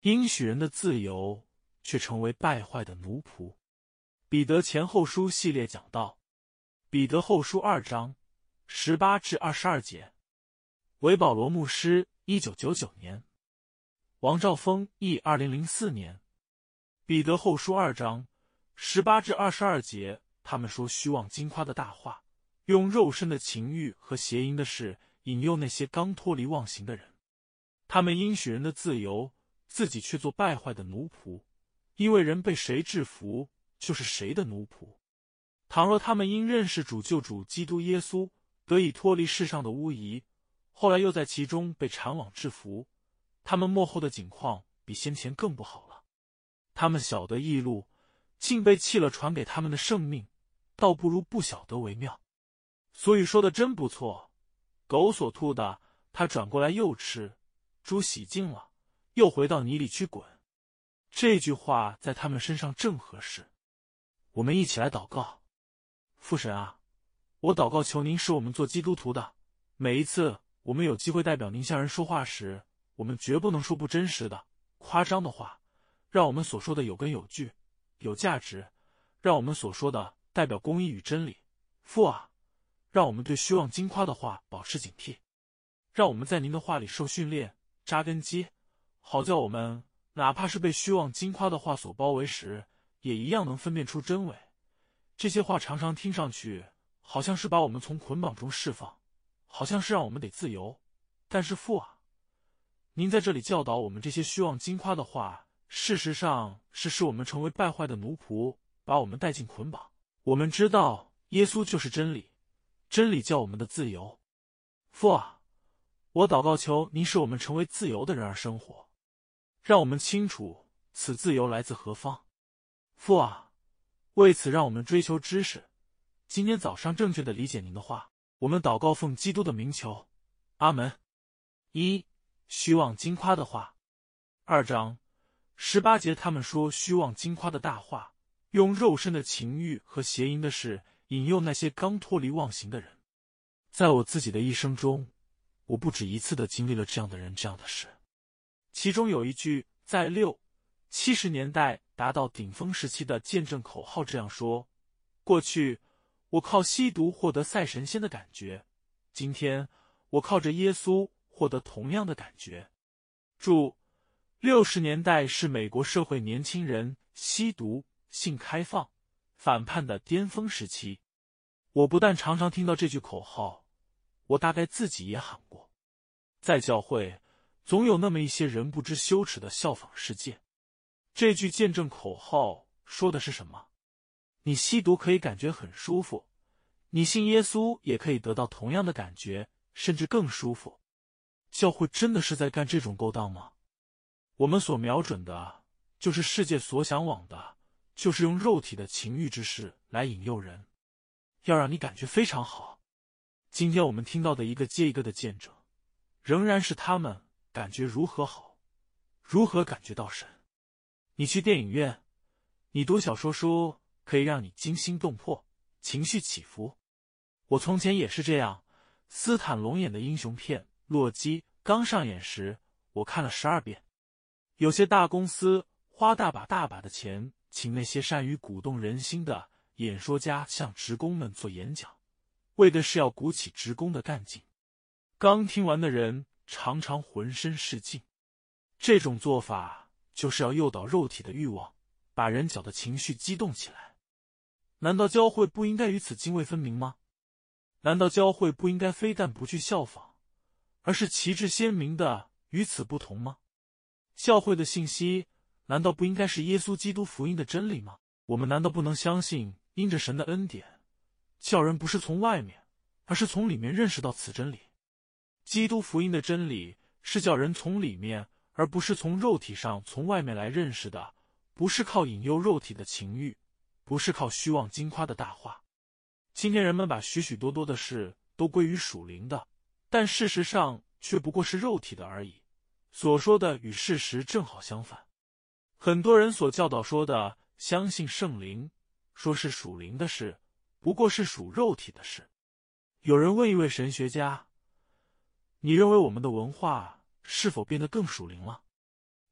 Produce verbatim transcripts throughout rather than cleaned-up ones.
应许人的自由，却成为败坏的奴仆。彼得前后书系列讲到，彼得后书二章十八至二十二节。韦保罗牧师，一九九九年。王兆峰译，二零零四年。彼得后书二章十八至二十二节，他们说虚妄矜夸的大话，用肉身的情欲和邪淫的事引诱那些刚脱离妄行的人。他们应许人的自由，自己却做败坏的奴仆，因为人被谁制服，就是谁的奴仆。倘若他们因认识主救主基督耶稣，得以脱离世上的污疑，后来又在其中被缠网制服，他们末后的景况比先前更不好了。他们晓得义路，竟被弃了传给他们的生命，倒不如不晓得为妙。所以说的真不错，狗所吐的，他转过来又吃；猪洗净了，又回到泥里去滚。这句话在他们身上正合适。我们一起来祷告。父神啊，我祷告求您使我们做基督徒的，每一次我们有机会代表您向人说话时，我们绝不能说不真实的、夸张的话，让我们所说的有根有据、有价值，让我们所说的代表公义与真理。父啊，让我们对虚妄矜夸的话保持警惕，让我们在您的话里受训练、扎根基，好叫我们哪怕是被虚妄矜夸的话所包围时，也一样能分辨出真伪。这些话常常听上去好像是把我们从捆绑中释放，好像是让我们得自由，但是父啊，您在这里教导我们这些虚妄矜夸的话，事实上是使我们成为败坏的奴仆，把我们带进捆绑。我们知道耶稣就是真理，真理叫我们的自由。父啊，我祷告求您使我们成为自由的人而生活，让我们清楚此自由来自何方。父啊，为此让我们追求知识，今天早上正确的理解您的话。我们祷告奉基督的名求，阿门。一、虚妄矜夸的话。二章十八节，他们说虚妄矜夸的大话，用肉身的情欲和邪淫的事引诱那些刚脱离妄行的人。在我自己的一生中，我不止一次的经历了这样的人这样的事。其中有一句在六七十年代达到顶峰时期的见证口号这样说：过去我靠吸毒获得赛神仙的感觉，今天我靠着耶稣获得同样的感觉。注：六十年代是美国社会年轻人吸毒、性开放、反叛的巅峰时期。我不但常常听到这句口号，我大概自己也喊过。在教会，总有那么一些人不知羞耻的效仿世界。这句见证口号说的是什么？你吸毒可以感觉很舒服，你信耶稣也可以得到同样的感觉，甚至更舒服。教会真的是在干这种勾当吗？我们所瞄准的就是世界所向往的，就是用肉体的情欲之事来引诱人，要让你感觉非常好。今天我们听到的一个接一个的见证，仍然是他们感觉如何好，如何感觉到神。你去电影院，你读小说书可以让你惊心动魄，情绪起伏。我从前也是这样，斯坦龙演的英雄片《洛基》刚上演时，我看了十二遍。有些大公司花大把大把的钱，请那些善于鼓动人心的演说家向职工们做演讲，为的是要鼓起职工的干劲。刚听完的人常常浑身是劲。这种做法就是要诱导肉体的欲望，把人搅得情绪激动起来。难道教会不应该与此泾渭分明吗？难道教会不应该非但不去效仿，而是旗帜鲜明的与此不同吗？教会的信息难道不应该是耶稣基督福音的真理吗？我们难道不能相信因着神的恩典，叫人不是从外面，而是从里面认识到此真理？基督福音的真理是叫人从里面，而不是从肉体上从外面来认识的，不是靠引诱肉体的情欲，不是靠虚妄矜夸的大话。今天人们把许许多多的事都归于属灵的，但事实上却不过是肉体的而已，所说的与事实正好相反。很多人所教导说的相信圣灵，说是属灵的事，不过是属肉体的事。有人问一位神学家，你认为我们的文化是否变得更属灵了？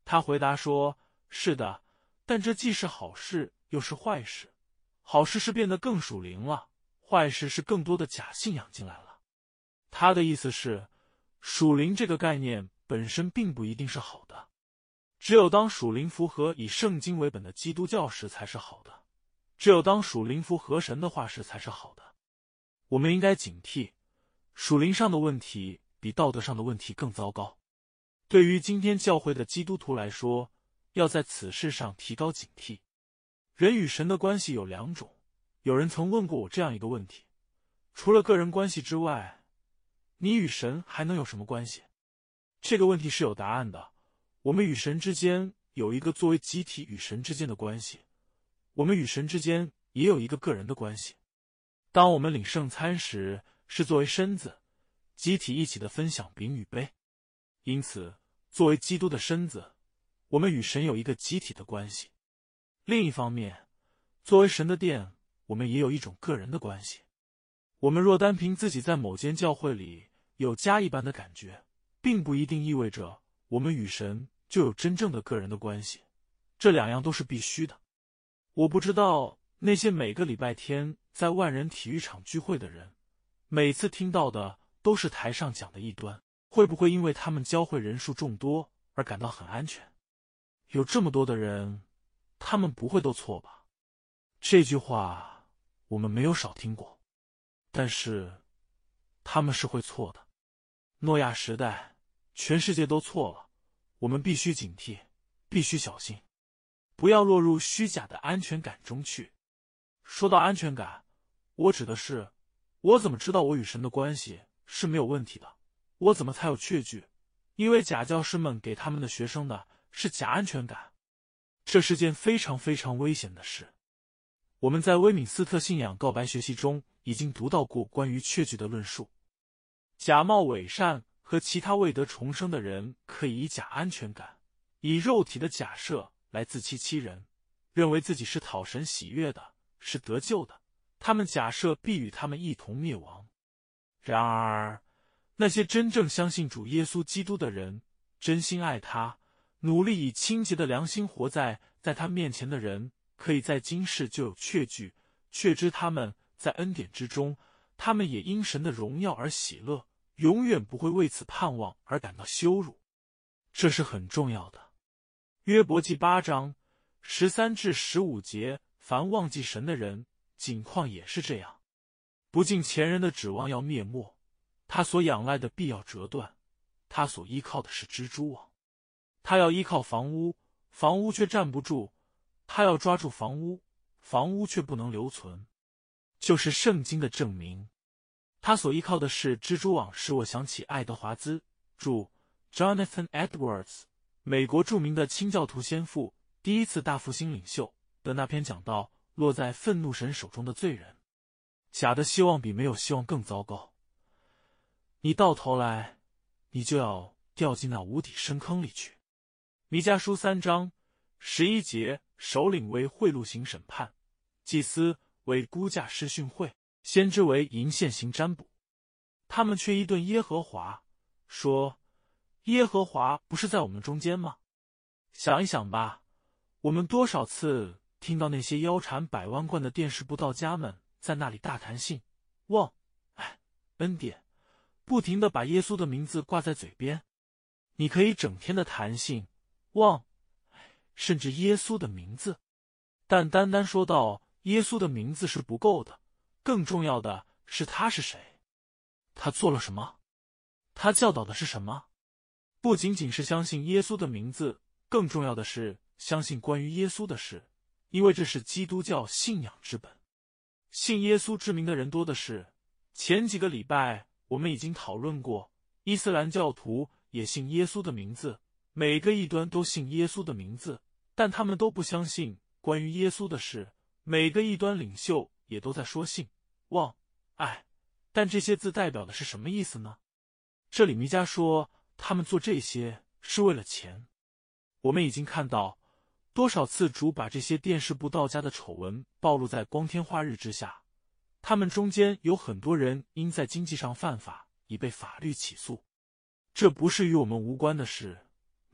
他回答说：是的，但这既是好事又是坏事。好事是变得更属灵了，坏事是更多的假信仰进来了。他的意思是，属灵这个概念本身并不一定是好的，只有当属灵符合以圣经为本的基督教时才是好的，只有当属灵符合神的话时才是好的。我们应该警惕，属灵上的问题比道德上的问题更糟糕。对于今天教会的基督徒来说，要在此事上提高警惕。人与神的关系有两种，有人曾问过我这样一个问题：除了个人关系之外，你与神还能有什么关系？这个问题是有答案的。我们与神之间有一个作为集体与神之间的关系，我们与神之间也有一个个人的关系。当我们领圣餐时，是作为身子，集体一起的分享饼与杯。因此，作为基督的身子，我们与神有一个集体的关系。另一方面，作为神的殿，我们也有一种个人的关系。我们若单凭自己在某间教会里有家一般的感觉，并不一定意味着我们与神就有真正的个人的关系，这两样都是必须的。我不知道那些每个礼拜天在万人体育场聚会的人，每次听到的都是台上讲的异端，会不会因为他们教会人数众多而感到很安全？有这么多的人，他们不会都错吧？这句话我们没有少听过，但是他们是会错的。诺亚时代，全世界都错了，我们必须警惕，必须小心，不要落入虚假的安全感中去。说到安全感，我指的是，我怎么知道我与神的关系是没有问题的？我怎么才有确据？因为假教师们给他们的学生的是假安全感。这是件非常非常危险的事。我们在威敏斯特信仰告白学习中已经读到过关于确据的论述。假冒伪善和其他未得重生的人可以以假安全感，以肉体的假设来自欺欺人，认为自己是讨神喜悦的，是得救的，他们假设必与他们一同灭亡。然而，那些真正相信主耶稣基督的人，真心爱他，努力以清洁的良心活在在他面前的人，可以在今世就有确据，确知他们在恩典之中，他们也因神的荣耀而喜乐，永远不会为此盼望而感到羞辱。这是很重要的。约伯记八章十三至十五节，凡忘记神的人，景况也是这样。不敬前人的指望要灭没，他所仰赖的必要折断，他所依靠的是蜘蛛网。他要依靠房屋，房屋却站不住；他要抓住房屋，房屋却不能留存。就是圣经的证明。他所依靠的是蜘蛛网，使我想起爱德华兹著 Jonathan Edwards 美国著名的清教徒先父，第一次大复兴领袖的那篇讲到落在愤怒神手中的罪人。假的希望比没有希望更糟糕。你到头来，你就要掉进那无底深坑里去。弥迦书三章十一节，首领为贿赂行审判，祭司为估价师训会，先知为银线行占卜。他们却议论耶和华，说：耶和华不是在我们中间吗？想一想吧，我们多少次听到那些腰缠百万贯的电视布道家们在那里大谈信望爱恩典，不停地把耶稣的名字挂在嘴边。你可以整天的谈信望甚至耶稣的名字，但单单说到耶稣的名字是不够的，更重要的是他是谁，他做了什么，他教导的是什么。不仅仅是相信耶稣的名字，更重要的是相信关于耶稣的事，因为这是基督教信仰之本。信耶稣之名的人多的是，前几个礼拜我们已经讨论过，伊斯兰教徒也信耶稣的名字，每个异端都信耶稣的名字，但他们都不相信关于耶稣的事。每个异端领袖也都在说信望爱，但这些字代表的是什么意思呢？这里弥迦说他们做这些是为了钱。我们已经看到多少次主把这些电视布道家的丑闻暴露在光天化日之下，他们中间有很多人因在经济上犯法已被法律起诉。这不是与我们无关的事，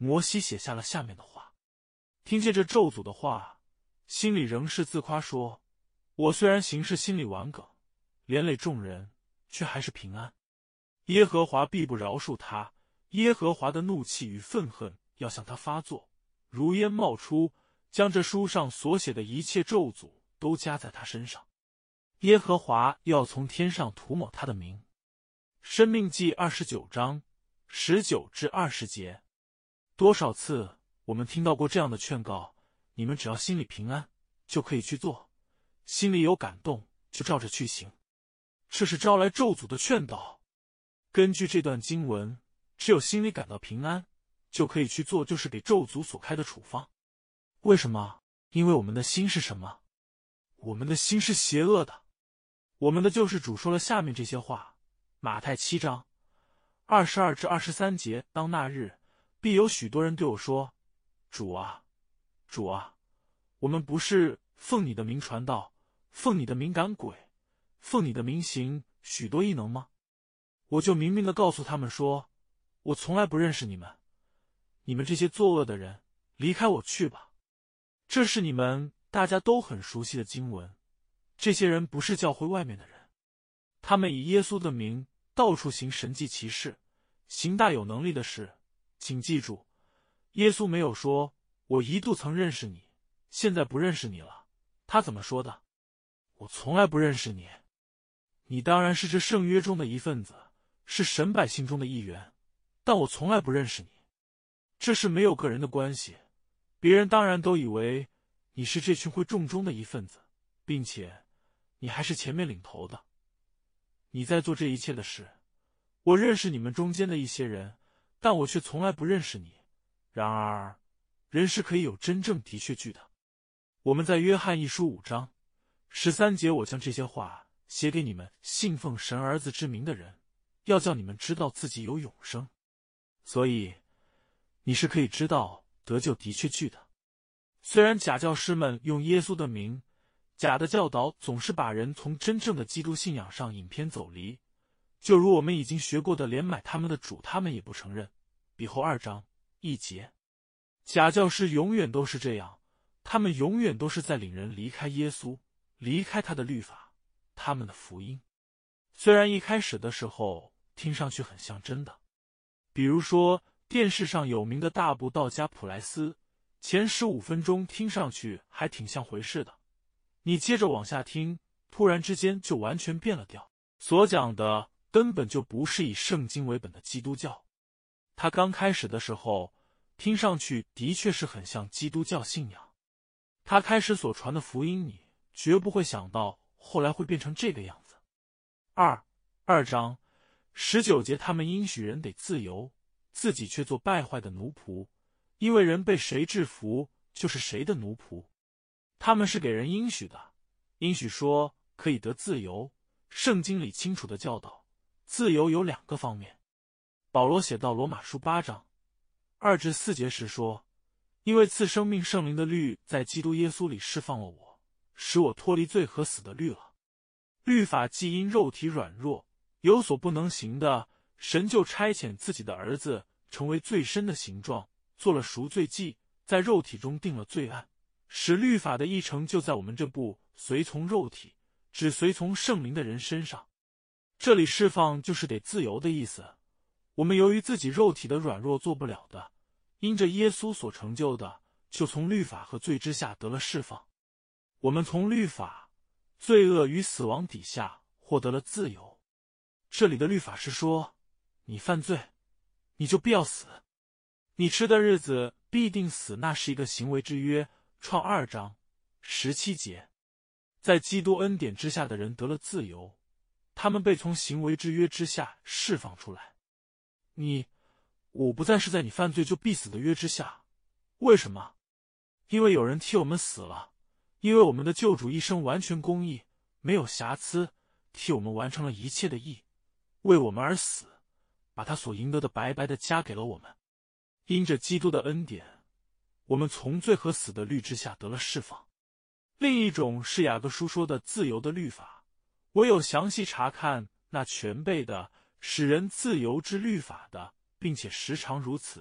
摩西写下了下面的话。听见这咒诅的话，心里仍是自夸说，我虽然行事心里顽梗，连累众人，却还是平安。耶和华必不饶恕他，耶和华的怒气与愤恨要向他发作，如烟冒出，将这书上所写的一切咒诅都加在他身上。耶和华又要从天上涂抹他的名。申命记二十九章十九至二十节。多少次我们听到过这样的劝告，你们只要心里平安，就可以去做，心里有感动，就照着去行。这是招来咒诅的劝导。根据这段经文，只有心里感到平安，就可以去做，就是给咒诅所开的处方。为什么？因为我们的心是什么？我们的心是邪恶的。我们的救世主说了下面这些话，马太七章二十二至二十三节。当那日，必有许多人对我说，主啊，主啊，我们不是奉你的名传道，奉你的名赶鬼，奉你的名行许多异能吗？我就明明的告诉他们说，我从来不认识你们，你们这些作恶的人，离开我去吧。这是你们大家都很熟悉的经文。这些人不是教会外面的人，他们以耶稣的名到处行神迹奇事，行大有能力的事。请记住，耶稣没有说，我一度曾认识你，现在不认识你了。他怎么说的？我从来不认识你。你当然是这圣约中的一份子，是神百姓中的一员，但我从来不认识你。这是没有个人的关系，别人当然都以为你是这群会众中的一份子，并且你还是前面领头的。你在做这一切的事，我认识你们中间的一些人，但我却从来不认识你。然而，人是可以有真正的确据的。我们在约翰一书五章十三节，我将这些话写给你们信奉神儿子之名的人，要叫你们知道自己有永生。所以，你是可以知道得救的确据的。虽然假教师们用耶稣的名，假的教导总是把人从真正的基督信仰上引偏走离，就如我们已经学过的，连买他们的主他们也不承认。彼后二章一节。假教师永远都是这样，他们永远都是在领人离开耶稣，离开他的律法，他们的福音。虽然一开始的时候听上去很像真的，比如说电视上有名的大布道家普莱斯，前十五分钟听上去还挺像回事的，你接着往下听，突然之间就完全变了调，所讲的根本就不是以圣经为本的基督教。他刚开始的时候听上去的确是很像基督教信仰，他开始所传的福音，你绝不会想到后来会变成这个样子。二二章十九节，他们应许人得自由，自己却做败坏的奴仆，因为人被谁制服，就是谁的奴仆。他们是给人应许的，应许说可以得自由。圣经里清楚的教导，自由有两个方面。保罗写到罗马书八章二至四节时说，因为赐生命圣灵的律在基督耶稣里释放了我，使我脱离罪和死的律了。律法既因肉体软弱有所不能行的，神就差遣自己的儿子成为最深的形状，做了赎罪祭，在肉体中定了罪案，使律法的议程就在我们这不随从肉体只随从圣灵的人身上。这里释放就是得自由的意思。我们由于自己肉体的软弱做不了的，因着耶稣所成就的，就从律法和罪之下得了释放。我们从律法、罪恶与死亡底下获得了自由。这里的律法是说，你犯罪，你就必要死，你吃的日子必定死，那是一个行为之约。创二章十七节。在基督恩典之下的人得了自由，他们被从行为之约之下释放出来。你我不再是在你犯罪就必死的约之下。为什么？因为有人替我们死了，因为我们的救主一生完全公义，没有瑕疵，替我们完成了一切的义，为我们而死，把他所赢得的白白的加给了我们。因着基督的恩典，我们从罪和死的律之下得了释放。另一种是雅各书说的自由的律法，唯有详细查看那全备的使人自由之律法的，并且时常如此，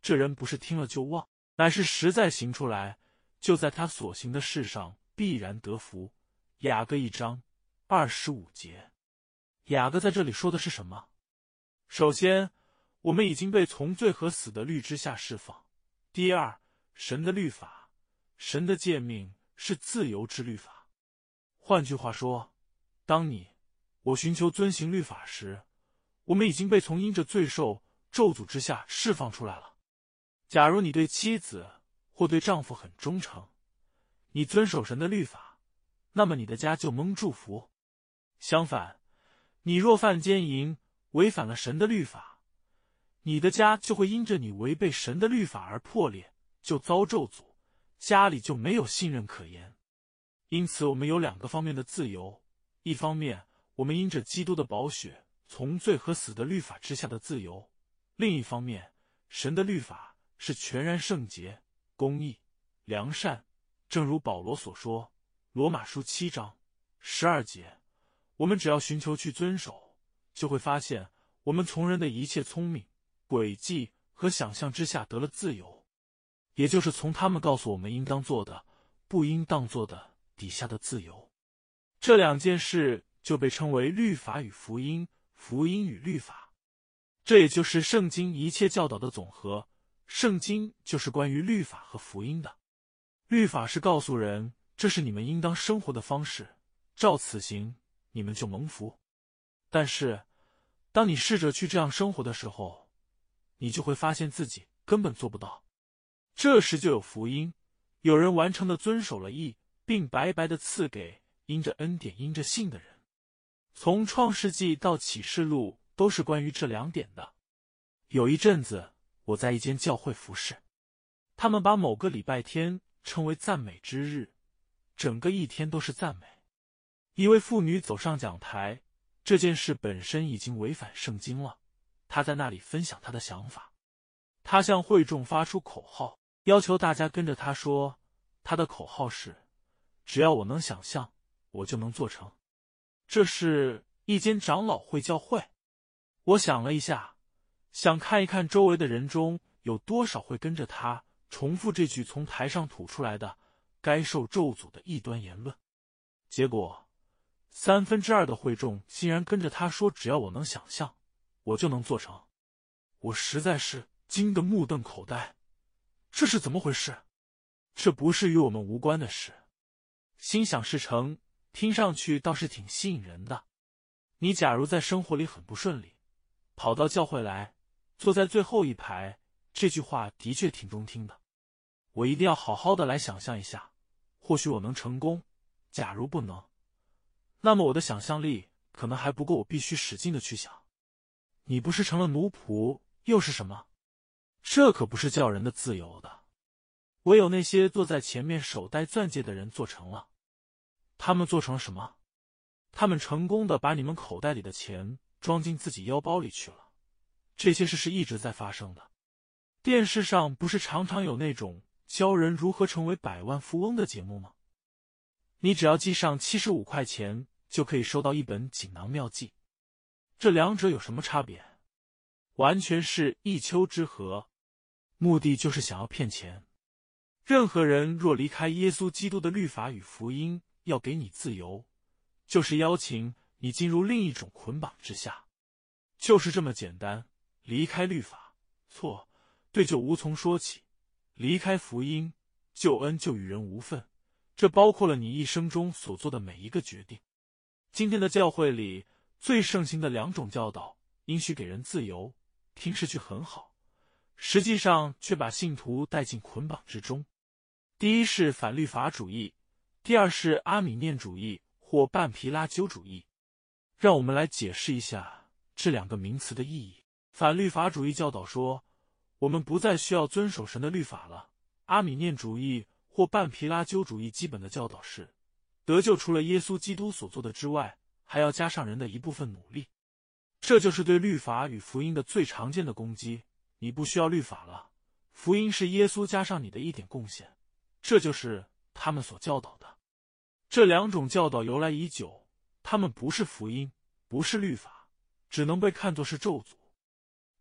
这人不是听了就忘，乃是实在行出来，就在他所行的事上必然得福。雅各一章二十五节。雅各在这里说的是什么？首先，我们已经被从罪和死的律之下释放。第二，神的律法，神的诫命是自由之律法。换句话说，当你我寻求遵行律法时，我们已经被从因着罪受咒诅之下释放出来了。假如你对妻子或对丈夫很忠诚，你遵守神的律法，那么你的家就蒙祝福。相反，你若犯奸淫，违反了神的律法，你的家就会因着你违背神的律法而破裂，就遭咒诅，家里就没有信任可言。因此我们有两个方面的自由，一方面我们因着基督的宝血从罪和死的律法之下的自由，另一方面神的律法是全然圣洁、公义、良善，正如保罗所说，罗马书七章十二节，我们只要寻求去遵守，就会发现我们从人的一切聪明、诡计和想象之下得了自由，也就是从他们告诉我们应当做的、不应当做的底下的自由。这两件事就被称为律法与福音，福音与律法。这也就是圣经一切教导的总和，圣经就是关于律法和福音的。律法是告诉人，这是你们应当生活的方式，照此行，你们就蒙福。但是，当你试着去这样生活的时候，你就会发现自己根本做不到。这时就有福音，有人完成的遵守了义，并白白的赐给因着恩典因着信的人。从创世纪到启示录都是关于这两点的。有一阵子我在一间教会服侍，他们把某个礼拜天称为赞美之日，整个一天都是赞美。一位妇女走上讲台，这件事本身已经违反圣经了，她在那里分享她的想法。她向会众发出口号，要求大家跟着她说，她的口号是，只要我能想象，我就能做成。这是一间长老会教会。我想了一下，想看一看周围的人中有多少会跟着他重复这句从台上吐出来的该受咒诅的异端言论。结果三分之二的会众竟然跟着他说，只要我能想象，我就能做成。我实在是惊得目瞪口呆，这是怎么回事？这不是与我们无关的事。心想事成，听上去倒是挺吸引人的。你假如在生活里很不顺利，跑到教会来，坐在最后一排，这句话的确挺中听的。我一定要好好的来想象一下，或许我能成功，假如不能，那么我的想象力可能还不够，我必须使劲的去想。你不是成了奴仆，又是什么？这可不是叫人的自由的。唯有那些坐在前面手戴钻戒的人做成了。他们做成了什么？他们成功的把你们口袋里的钱装进自己腰包里去了。这些事是一直在发生的。电视上不是常常有那种教人如何成为百万富翁的节目吗？你只要寄上七十五块钱，就可以收到一本锦囊妙计。这两者有什么差别？完全是一丘之貉，目的就是想要骗钱。任何人若离开耶稣基督的律法与福音，要给你自由，就是邀请你进入另一种捆绑之下。就是这么简单，离开律法，错，对就无从说起；离开福音，救恩就与人无份。这包括了你一生中所做的每一个决定。今天的教会里最盛行的两种教导，应许给人自由，听上去很好，实际上却把信徒带进捆绑之中。第一是反律法主义，第二是阿米念主义或半皮拉鸠主义。让我们来解释一下这两个名词的意义。反律法主义教导说，我们不再需要遵守神的律法了。阿米念主义或半皮拉鸠主义基本的教导是，得救除了耶稣基督所做的之外，还要加上人的一部分努力。这就是对律法与福音的最常见的攻击。你不需要律法了，福音是耶稣加上你的一点贡献，这就是他们所教导的。这两种教导由来已久，他们不是福音，不是律法，只能被看作是咒诅。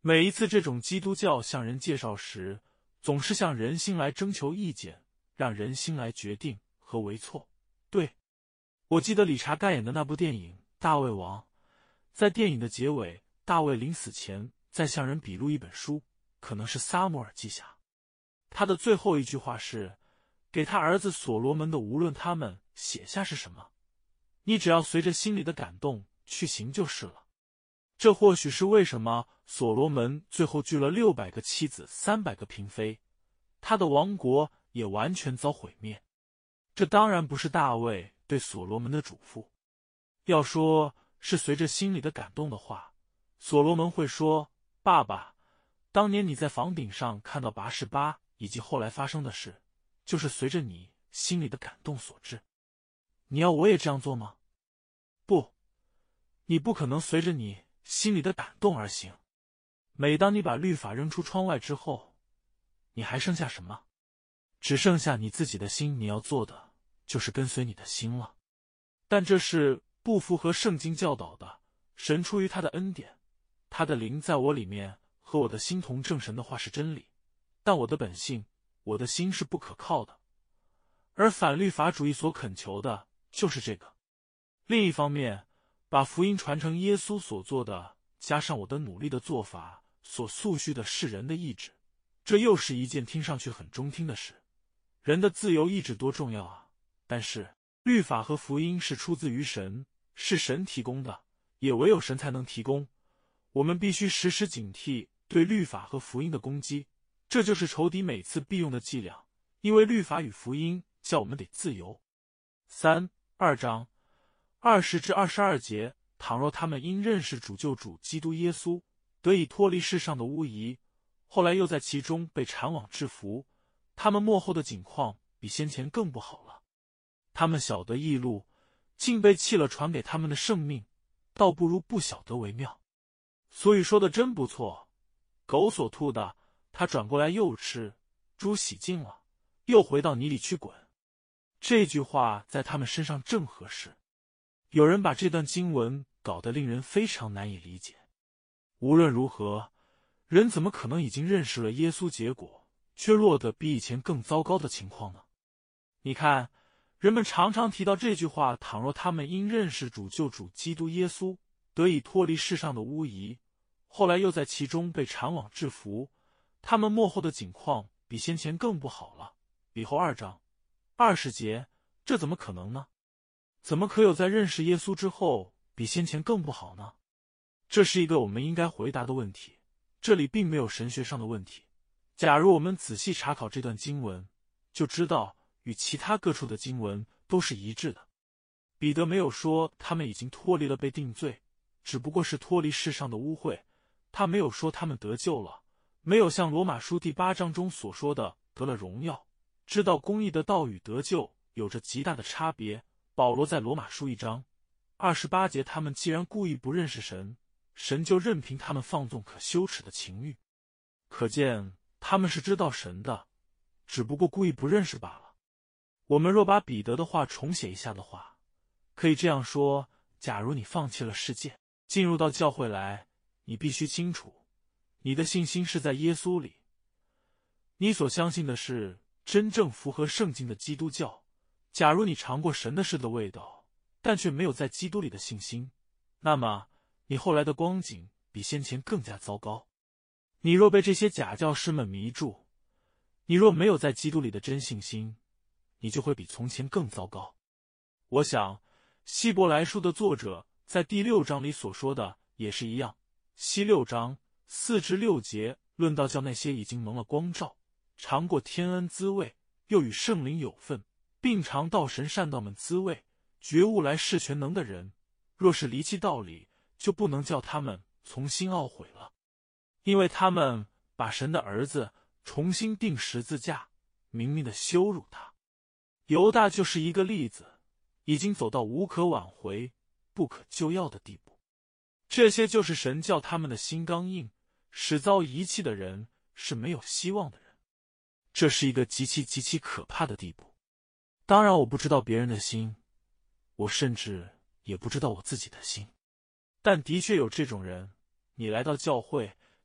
每一次这种基督教向人介绍时，总是向人心来征求意见，让人心来决定何为错。对，我记得理查盖演的那部电影《大卫王》，在电影的结尾，大卫临死前在向人笔录一本书，可能是撒母耳记下。他的最后一句话是给他儿子所罗门的，无论他们写下是什么，你只要随着心里的感动去行就是了。这或许是为什么所罗门最后聚了六百个妻子，三百个嫔妃，他的王国也完全遭毁灭。这当然不是大卫对所罗门的嘱咐。要说是随着心里的感动的话，所罗门会说：爸爸，当年你在房顶上看到拔示巴以及后来发生的事，就是随着你心里的感动所致。你要我也这样做吗？不，你不可能随着你心里的感动而行。每当你把律法扔出窗外之后，你还剩下什么？只剩下你自己的心。你要做的就是跟随你的心了。但这是不符合圣经教导的。神出于他的恩典，他的灵在我里面，和我的心同正神的话是真理，但我的本性，我的心是不可靠的。而反律法主义所恳求的就是这个。另一方面，把福音传承耶稣所做的，加上我的努力的做法，所诉须的是人的意志，这又是一件听上去很中听的事。人的自由意志多重要啊！但是律法和福音是出自于神，是神提供的，也唯有神才能提供。我们必须时时警惕对律法和福音的攻击，这就是仇敌每次必用的伎俩，因为律法与福音叫我们得自由。三二章二十至二十二节，倘若他们因认识主救主基督耶稣，得以脱离世上的污疑，后来又在其中被缠网制服，他们末后的景况比先前更不好了。他们晓得义路，竟被弃了传给他们的生命，倒不如不晓得为妙。所以说的真不错，狗所吐的，他转过来又吃；猪洗净了，又回到泥里去滚。这句话在他们身上正合适。有人把这段经文搞得令人非常难以理解。无论如何，人怎么可能已经认识了耶稣，结果却落得比以前更糟糕的情况呢？你看，人们常常提到这句话，倘若他们因认识主救主基督耶稣，得以脱离世上的污疑，后来又在其中被缠网制服，他们末后的景况比先前更不好了。以后二章二十节，这怎么可能呢？怎么可有在认识耶稣之后比先前更不好呢？这是一个我们应该回答的问题。这里并没有神学上的问题。假如我们仔细查考这段经文，就知道与其他各处的经文都是一致的。彼得没有说他们已经脱离了被定罪，只不过是脱离世上的污秽。他没有说他们得救了，没有像罗马书第八章中所说的得了荣耀。知道公义的道与得救有着极大的差别。保罗在罗马书一章二十八节，他们既然故意不认识神，神就任凭他们放纵可羞耻的情欲。可见他们是知道神的，只不过故意不认识罢了。我们若把彼得的话重写一下的话，可以这样说：假如你放弃了世界，进入到教会来，你必须清楚，你的信心是在耶稣里，你所相信的是真正符合圣经的基督教。假如你尝过神的事的味道，但却没有在基督里的信心，那么你后来的光景比先前更加糟糕。你若被这些假教师们迷住，你若没有在基督里的真信心，你就会比从前更糟糕。我想希伯来书的作者在第六章里所说的也是一样。希六章四至六节论到叫那些已经蒙了光照，尝过天恩滋味，又与圣灵有份，并尝道神善道们滋味，觉悟来事全能的人，若是离弃道理，就不能叫他们从心懊悔了，因为他们把神的儿子重新钉十字架，明明的羞辱他。犹大就是一个例子，已经走到无可挽回、不可救药的地步。这些就是神叫他们的心刚硬，使遭遗弃的人是没有希望的人。这是一个极其极其可怕的地步。当然我不知道别人的心，我甚至也不知道我自己的心，但的确有这种人。你来到教会，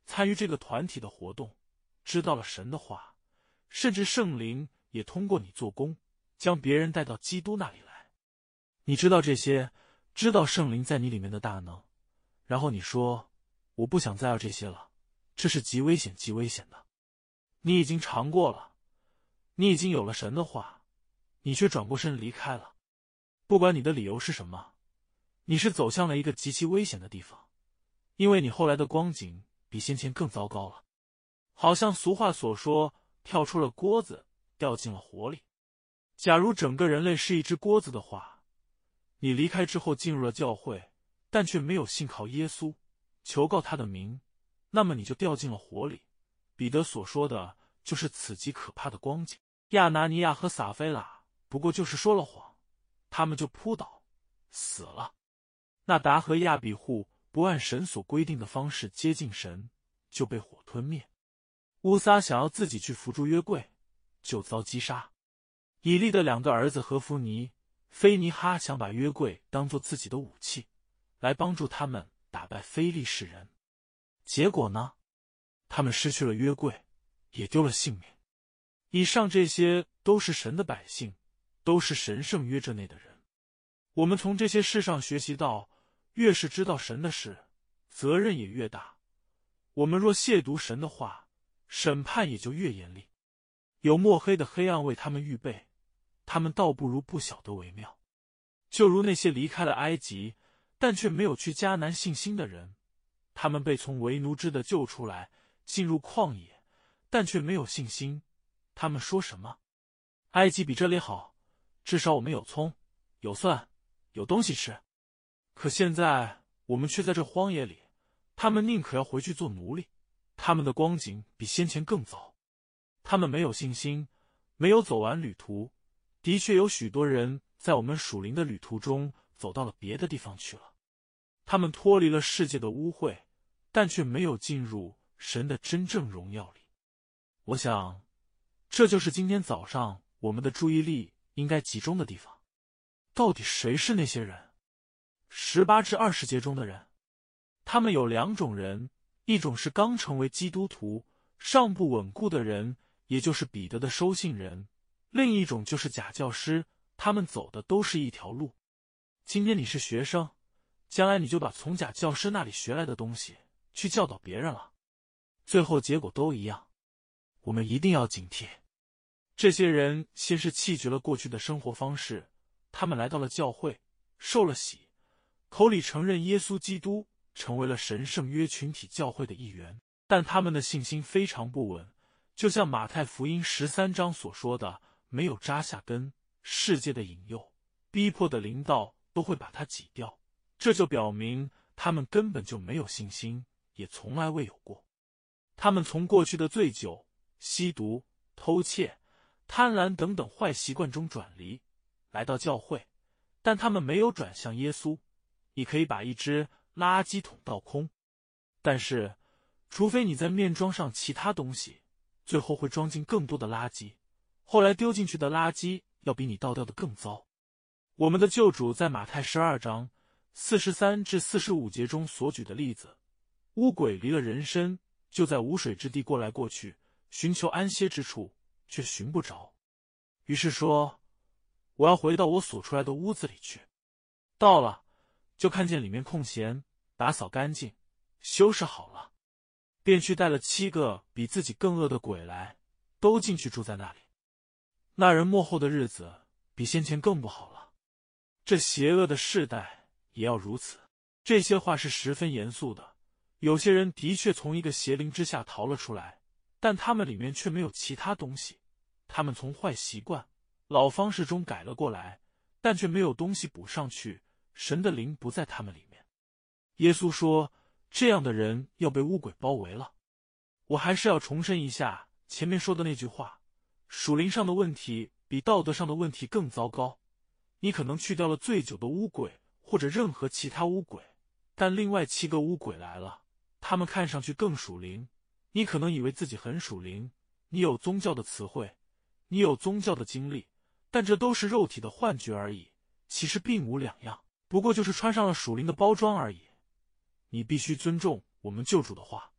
参与这个团体的活动，知道了神的话，甚至圣灵也通过你做工，将别人带到基督那里来。你知道这些，知道圣灵在你里面的大能，然后你说，我不想再要这些了，这是极危险极危险的。你已经尝过了，你已经有了神的话，你却转过身离开了。不管你的理由是什么，你是走向了一个极其危险的地方，因为你后来的光景比先前更糟糕了。好像俗话所说，跳出了锅子，掉进了火里。假如整个人类是一只锅子的话，你离开之后进入了教会，但却没有信靠耶稣，求告他的名，那么你就掉进了火里。彼得所说的就是此极可怕的光景。亚拿尼亚和撒非拉不过就是说了谎，他们就扑倒死了。那达和亚比户不按神所规定的方式接近神，就被火吞灭。乌撒想要自己去扶住约柜，就遭击杀。以利的两个儿子何弗尼、菲尼哈想把约柜当作自己的武器，来帮助他们打败非利士人。结果呢，他们失去了约柜，也丢了性命。以上这些都是神的百姓，都是神圣约这内的人。我们从这些事上学习到，越是知道神的事，责任也越大。我们若亵渎神的话，审判也就越严厉。有墨黑的黑暗为他们预备，他们倒不如不晓得为妙。就如那些离开了埃及，但却没有去迦南信心的人，他们被从为奴之地救出来，进入旷野，但却没有信心。他们说什么？埃及比这里好，至少我们有葱，有蒜，有东西吃。可现在我们却在这荒野里，他们宁可要回去做奴隶。他们的光景比先前更糟。他们没有信心，没有走完旅途。的确有许多人在我们属灵的旅途中走到了别的地方去了。他们脱离了世界的污秽，但却没有进入神的真正荣耀里。我想，这就是今天早上我们的注意力应该集中的地方。到底谁是那些人？十八至二十节中的人，他们有两种人，一种是刚成为基督徒、尚不稳固的人，也就是彼得的收信人；另一种就是假教师，他们走的都是一条路。今天你是学生，将来你就把从假教师那里学来的东西去教导别人了，最后结果都一样。我们一定要警惕。这些人先是弃绝了过去的生活方式，他们来到了教会，受了洗，口里承认耶稣基督，成为了神圣约群体教会的一员，但他们的信心非常不稳，就像马太福音十三章所说的，没有扎下根，世界的引诱、逼迫的临到都会把它挤掉。这就表明他们根本就没有信心，也从来未有过。他们从过去的醉酒、吸毒、偷窃、贪婪等等坏习惯中转离，来到教会，但他们没有转向耶稣。你可以把一只垃圾桶倒空，但是除非你在面装上其他东西，最后会装进更多的垃圾，后来丢进去的垃圾要比你倒掉的更糟。我们的救主在马太十二章四十三至四十五节中所举的例子，污鬼离了人身，就在无水之地过来过去，寻求安歇之处，却寻不着，于是说，我要回到我所出来的屋子里去。到了，就看见里面空闲，打扫干净，收拾好了，便去带了七个比自己更恶的鬼来，都进去住在那里。那人末后的日子比先前更不好了，这邪恶的世代也要如此。这些话是十分严肃的。有些人的确从一个邪灵之下逃了出来，但他们里面却没有其他东西。他们从坏习惯、老方式中改了过来，但却没有东西补上去，神的灵不在他们里面。耶稣说，这样的人要被污鬼包围了。我还是要重申一下前面说的那句话，属灵上的问题比道德上的问题更糟糕。你可能去掉了醉酒的污鬼，或者任何其他污鬼，但另外七个污鬼来了，他们看上去更属灵。你可能以为自己很属灵，你有宗教的词汇，你有宗教的经历，但这都是肉体的幻觉而已，其实并无两样，不过就是穿上了属灵的包装而已。你必须尊重我们救主的话，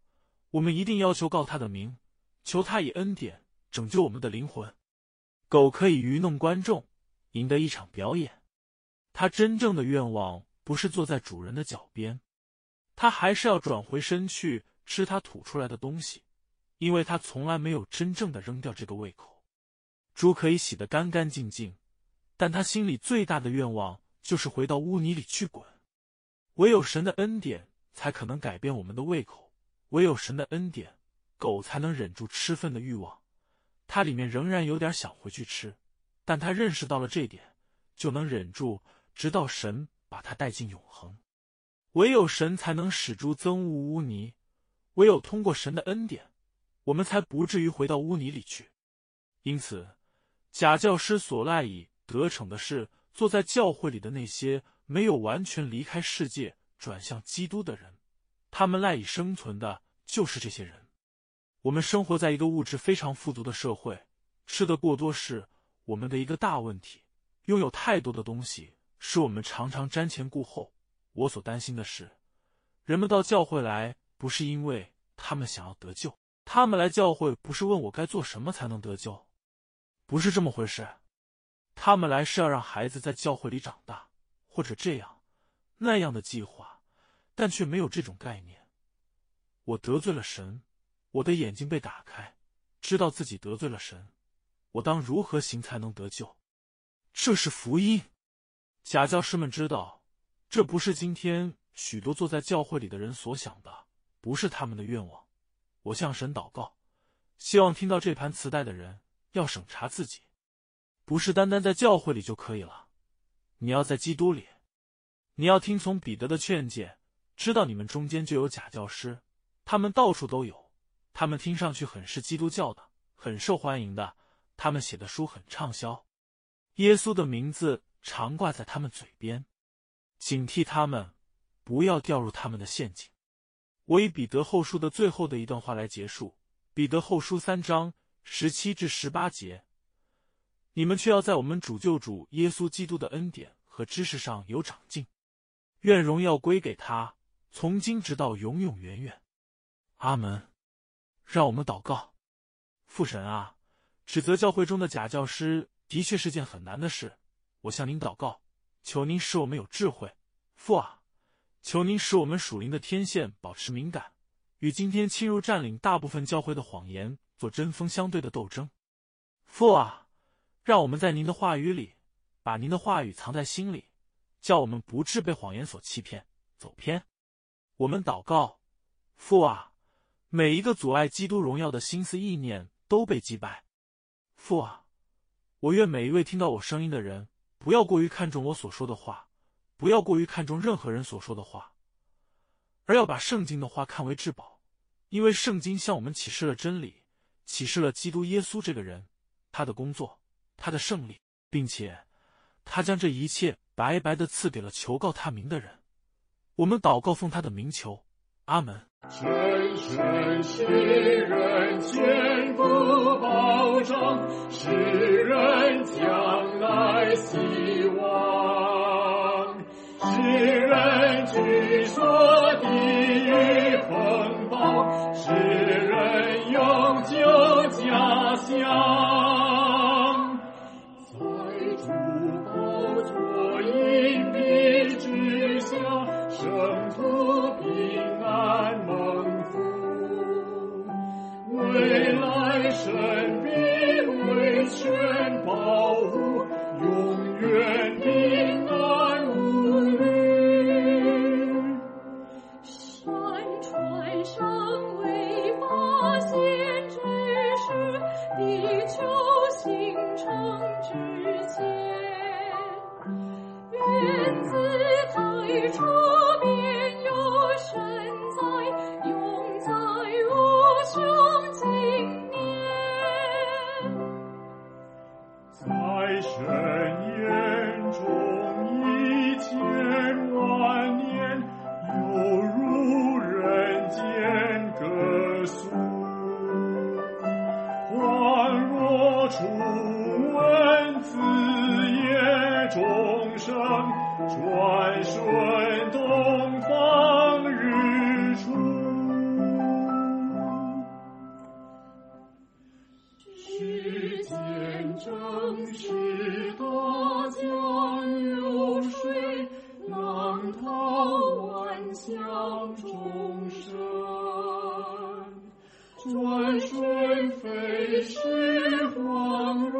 我们一定要求告他的名，求他以恩典拯救我们的灵魂。狗可以愚弄观众，赢得一场表演。他真正的愿望不是坐在主人的脚边，他还是要转回身去吃他吐出来的东西，因为他从来没有真正的扔掉这个胃口。猪可以洗得干干净净，但他心里最大的愿望就是回到污泥里去滚。唯有神的恩典才可能改变我们的胃口，唯有神的恩典，狗才能忍住吃粪的欲望。它里面仍然有点想回去吃，但它认识到了这点，就能忍住，直到神把它带进永恒。唯有神才能使猪憎恶污泥，唯有通过神的恩典，我们才不至于回到污泥里去。因此，假教师所赖以得逞的是坐在教会里的那些没有完全离开世界转向基督的人，他们赖以生存的就是这些人。我们生活在一个物质非常富足的社会，吃得过多是我们的一个大问题，拥有太多的东西使我们常常瞻前顾后。我所担心的是，人们到教会来不是因为他们想要得救，他们来教会不是问我该做什么才能得救，不是这么回事。他们来是要让孩子在教会里长大，或者这样那样的计划，但却没有这种概念。我得罪了神，我的眼睛被打开，知道自己得罪了神，我当如何行才能得救？这是福音。假教师们知道，这不是今天许多坐在教会里的人所想的，不是他们的愿望。我向神祷告，希望听到这盘磁带的人要审查自己，不是单单在教会里就可以了，你要在基督里。你要听从彼得的劝诫，知道你们中间就有假教师，他们到处都有，他们听上去很是基督教的，很受欢迎的，他们写的书很畅销，耶稣的名字常挂在他们嘴边，警惕他们，不要掉入他们的陷阱。我以彼得后书的最后的一段话来结束，彼得后书三章十七至十八节，你们却要在我们主救主耶稣基督的恩典和知识上有长进，愿荣耀归给他，从今直到永永远远。阿门。让我们祷告。父神啊，指责教会中的假教师的确是件很难的事，我向您祷告，求您使我们有智慧。父啊，求您使我们属灵的天线保持敏感，与今天侵入占领大部分教会的谎言做针锋相对的斗争。父啊，让我们在您的话语里，把您的话语藏在心里，叫我们不致被谎言所欺骗，走偏。我们祷告，父啊，每一个阻碍基督荣耀的心思意念都被击败。父啊，我愿每一位听到我声音的人，不要过于看重我所说的话，不要过于看重任何人所说的话，而要把圣经的话看为至宝，因为圣经向我们启示了真理，启示了基督耶稣这个人，他的工作，他的胜利，并且他将这一切白白地赐给了求告他名的人。我们祷告奉他的名求，阿门。 深深世人坚固保障，世人将来希望，世人据说地狱风暴，世人永久家乡，在主宝座荫蔽之下，圣徒平安蒙福，未来神必为全保护，永远平安无虑。 山川尚未发现之时，地球形成之前，原自太初便有神在，永在无穷经年。 在神眼中一千万年，犹如人间歌颂，恍若初闻子夜钟声，转瞬东方日出。 大江流水，浪涛万象众生。转瞬飞逝，恍如